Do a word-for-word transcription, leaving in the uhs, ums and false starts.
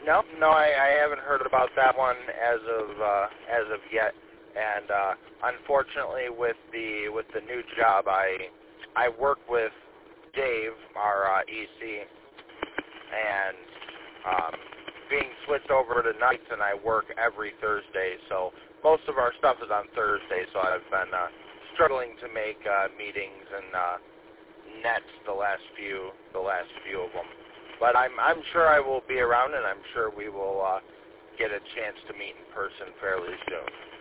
No, no, I, I haven't heard about that one as of uh, as of yet. And uh, unfortunately, with the with the new job, I I work with Dave, our uh, E C, and um, being switched over to nights, and I work every Thursday. So most of our stuff is on Thursday. So I've been uh, struggling to make uh, meetings and uh, nets the last few the last few of them. But I'm I'm sure I will be around, and I'm sure we will uh, get a chance to meet in person fairly soon.